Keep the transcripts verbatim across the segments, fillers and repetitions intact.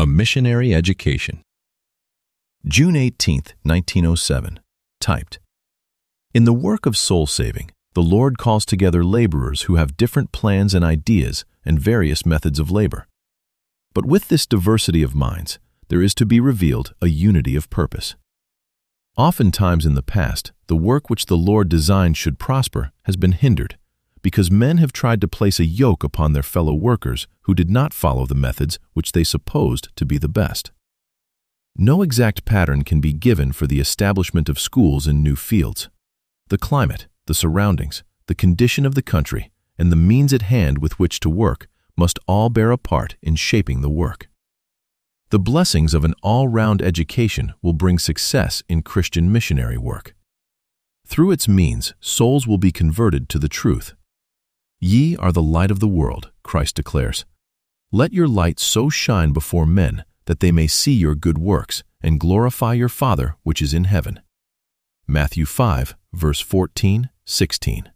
missionary education. June eighteenth, nineteen oh seven. Typed. In the work of soul saving, the Lord calls together laborers who have different plans and ideas and various methods of labor. But with this diversity of minds, there is to be revealed a unity of purpose. Oftentimes in the past, the work which the Lord designed should prosper has been hindered, because men have tried to place a yoke upon their fellow workers who did not follow the methods which they supposed to be the best. No exact pattern can be given for the establishment of schools in new fields. The climate, the surroundings, the condition of the country, and the means at hand with which to work must all bear a part in shaping the work. The blessings of an all-round education will bring success in Christian missionary work. Through its means, souls will be converted to the truth. Ye are the light of the world, Christ declares. Let your light so shine before men that they may see your good works and glorify your Father which is in heaven. Matthew five, verse fourteen, sixteen.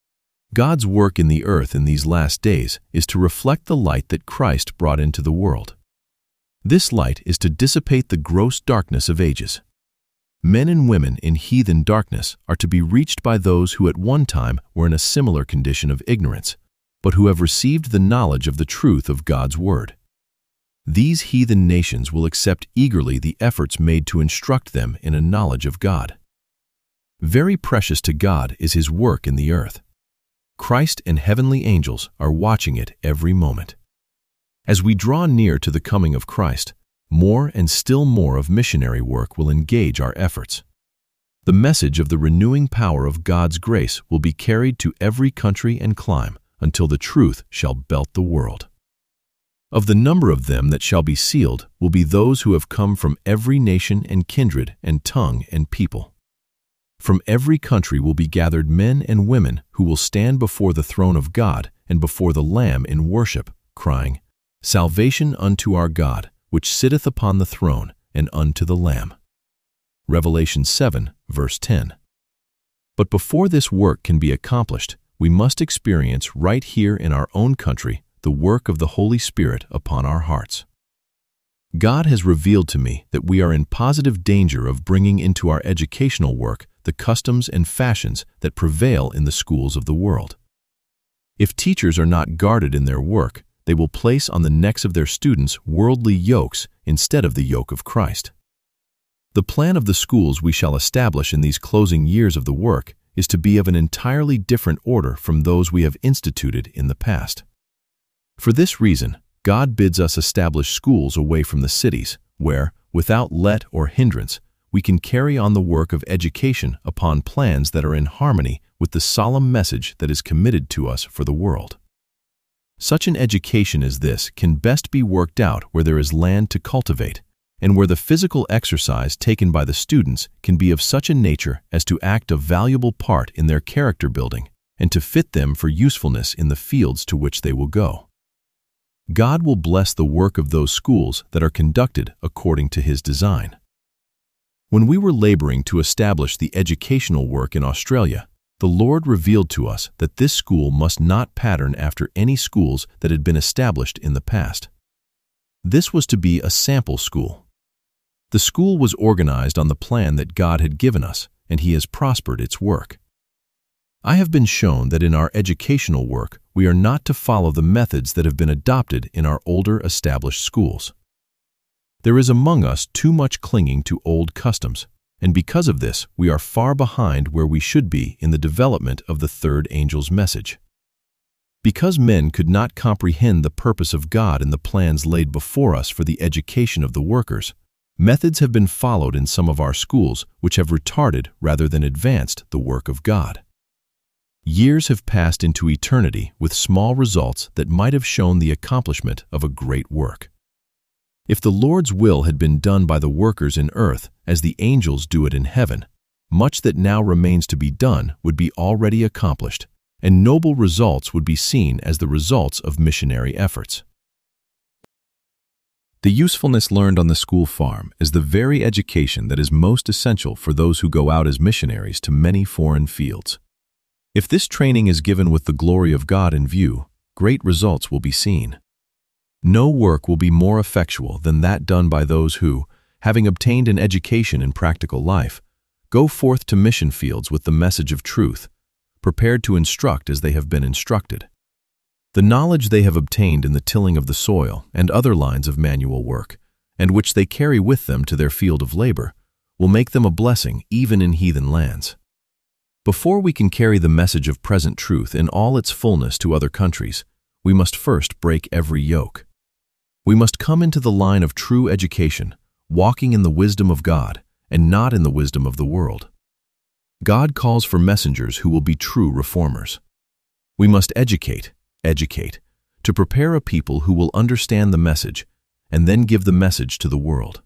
God's work in the earth in these last days is to reflect the light that Christ brought into the world. This light is to dissipate the gross darkness of ages. Men and women in heathen darkness are to be reached by those who at one time were in a similar condition of ignorance, but who have received the knowledge of the truth of God's word. These heathen nations will accept eagerly the efforts made to instruct them in a knowledge of God. Very precious to God is His work in the earth. Christ and heavenly angels are watching it every moment. As we draw near to the coming of Christ, more and still more of missionary work will engage our efforts. The message of the renewing power of God's grace will be carried to every country and clime until the truth shall belt the world. Of the number of them that shall be sealed will be those who have come from every nation and kindred and tongue and people. From every country will be gathered men and women who will stand before the throne of God and before the Lamb in worship, crying, Salvation unto our God, which sitteth upon the throne, and unto the Lamb. Revelation seven, verse ten. But before this work can be accomplished, we must experience right here in our own country the work of the Holy Spirit upon our hearts. God has revealed to me that we are in positive danger of bringing into our educational work the customs and fashions that prevail in the schools of the world. If teachers are not guarded in their work, they will place on the necks of their students worldly yokes instead of the yoke of Christ. The plan of the schools we shall establish in these closing years of the work is to be of an entirely different order from those we have instituted in the past. For this reason, God bids us establish schools away from the cities, where, without let or hindrance, we can carry on the work of education upon plans that are in harmony with the solemn message that is committed to us for the world. Such an education as this can best be worked out where there is land to cultivate, and where the physical exercise taken by the students can be of such a nature as to act a valuable part in their character building and to fit them for usefulness in the fields to which they will go. God will bless the work of those schools that are conducted according to His design. When we were laboring to establish the educational work in Australia, the Lord revealed to us that this school must not pattern after any schools that had been established in the past. This was to be a sample school. The school was organized on the plan that God had given us, and He has prospered its work. I have been shown that in our educational work, we are not to follow the methods that have been adopted in our older established schools. There is among us too much clinging to old customs, and because of this, we are far behind where we should be in the development of the third angel's message. Because men could not comprehend the purpose of God in the plans laid before us for the education of the workers, methods have been followed in some of our schools which have retarded rather than advanced the work of God. Years have passed into eternity with small results that might have shown the accomplishment of a great work. If the Lord's will had been done by the workers in earth as the angels do it in heaven, much that now remains to be done would be already accomplished, and noble results would be seen as the results of missionary efforts. The usefulness learned on the school farm is the very education that is most essential for those who go out as missionaries to many foreign fields. If this training is given with the glory of God in view, great results will be seen. No work will be more effectual than that done by those who, having obtained an education in practical life, go forth to mission fields with the message of truth, prepared to instruct as they have been instructed. The knowledge they have obtained in the tilling of the soil and other lines of manual work, and which they carry with them to their field of labor, will make them a blessing even in heathen lands. Before we can carry the message of present truth in all its fullness to other countries, we must first break every yoke. We must come into the line of true education, walking in the wisdom of God and not in the wisdom of the world. God calls for messengers who will be true reformers. We must educate, educate, to prepare a people who will understand the message and then give the message to the world.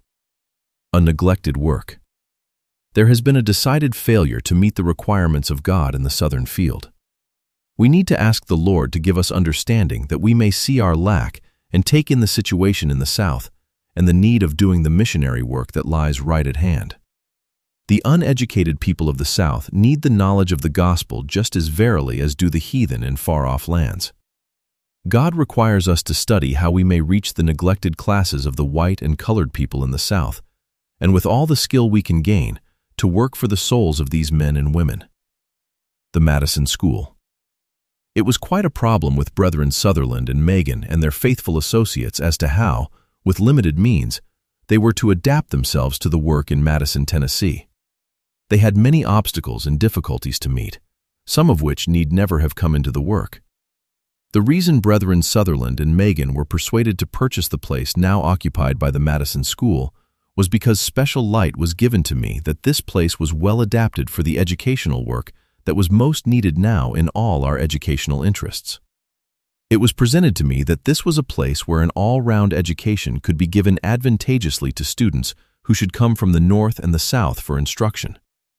A neglected work. There has been a decided failure to meet the requirements of God in the southern field. We need to ask the Lord to give us understanding that we may see our lack and take in the situation in the south and the need of doing the missionary work that lies right at hand. The uneducated people of the south need the knowledge of the gospel just as verily as do the heathen in far-off lands. God requires us to study how we may reach the neglected classes of the white and colored people in the south, and with all the skill we can gain, to work for the souls of these men and women. The Madison School. It was quite a problem with Brethren Sutherland and Megan and their faithful associates as to how, with limited means, they were to adapt themselves to the work in Madison, Tennessee. They had many obstacles and difficulties to meet, some of which need never have come into the work. The reason Brethren Sutherland and Megan were persuaded to purchase the place now occupied by the Madison School was because special light was given to me that this place was well adapted for the educational work that was most needed now in all our educational interests. It was presented to me that this was a place where an all-round education could be given advantageously to students who should come from the North and the South for instruction.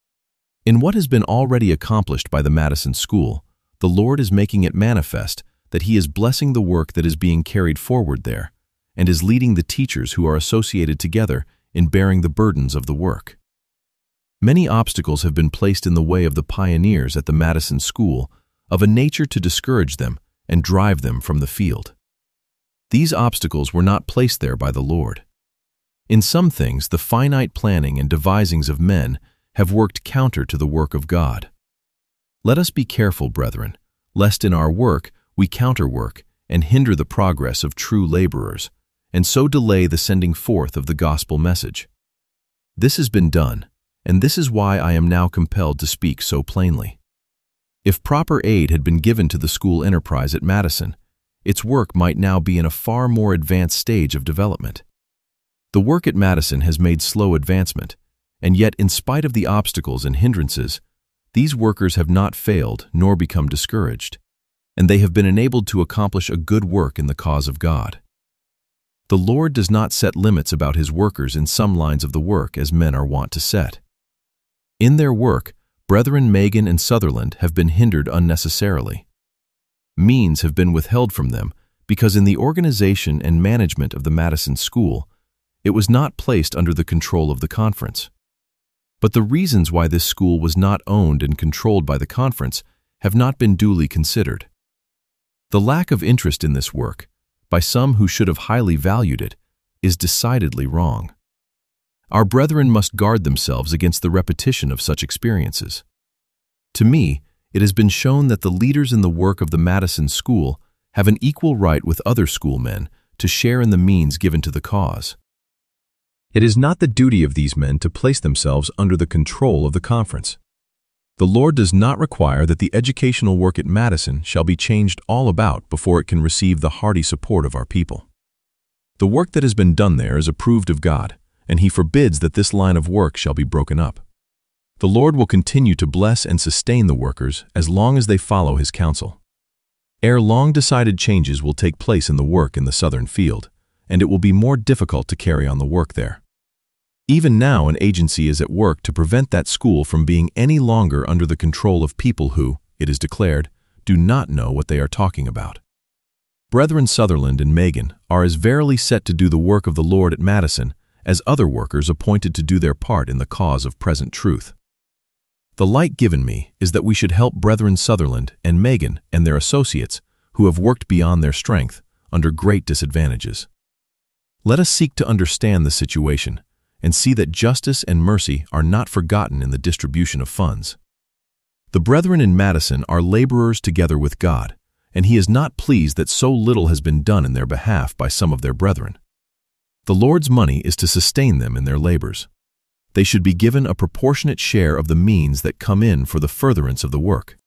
In what has been already accomplished by the Madison School, the Lord is making it manifest that He is blessing the work that is being carried forward there, and is leading the teachers who are associated together in bearing the burdens of the work. Many obstacles have been placed in the way of the pioneers at the Madison School of a nature to discourage them and drive them from the field. These obstacles were not placed there by the Lord. In some things, the finite planning and devisings of men have worked counter to the work of God. Let us be careful, brethren, lest in our work we counterwork and hinder the progress of true laborers, and so delay the sending forth of the gospel message. This has been done, and this is why I am now compelled to speak so plainly. If proper aid had been given to the school enterprise at Madison, its work might now be in a far more advanced stage of development. The work at Madison has made slow advancement, and yet in spite of the obstacles and hindrances, these workers have not failed nor become discouraged, and they have been enabled to accomplish a good work in the cause of God. The Lord does not set limits about His workers in some lines of the work as men are wont to set. In their work, Brethren Megan and Sutherland have been hindered unnecessarily. Means have been withheld from them because in the organization and management of the Madison School, it was not placed under the control of the conference. But the reasons why this school was not owned and controlled by the conference have not been duly considered. The lack of interest in this work, by some who should have highly valued it, is decidedly wrong. Our brethren must guard themselves against the repetition of such experiences. To me, it has been shown that the leaders in the work of the Madison School have an equal right with other schoolmen to share in the means given to the cause. It is not the duty of these men to place themselves under the control of the conference. The Lord does not require that the educational work at Madison shall be changed all about before it can receive the hearty support of our people. The work that has been done there is approved of God, and He forbids that this line of work shall be broken up. The Lord will continue to bless and sustain the workers as long as they follow His counsel. Ere long, decided changes will take place in the work in the southern field, and it will be more difficult to carry on the work there. Even now, an agency is at work to prevent that school from being any longer under the control of people who, it is declared, do not know what they are talking about. Brethren Sutherland and Megan are as verily set to do the work of the Lord at Madison as other workers appointed to do their part in the cause of present truth. The light given me is that we should help Brethren Sutherland and Megan and their associates, who have worked beyond their strength, under great disadvantages. Let us seek to understand the situation and see that justice and mercy are not forgotten in the distribution of funds. The brethren in Madison are laborers together with God, and He is not pleased that so little has been done in their behalf by some of their brethren. The Lord's money is to sustain them in their labors. They should be given a proportionate share of the means that come in for the furtherance of the work.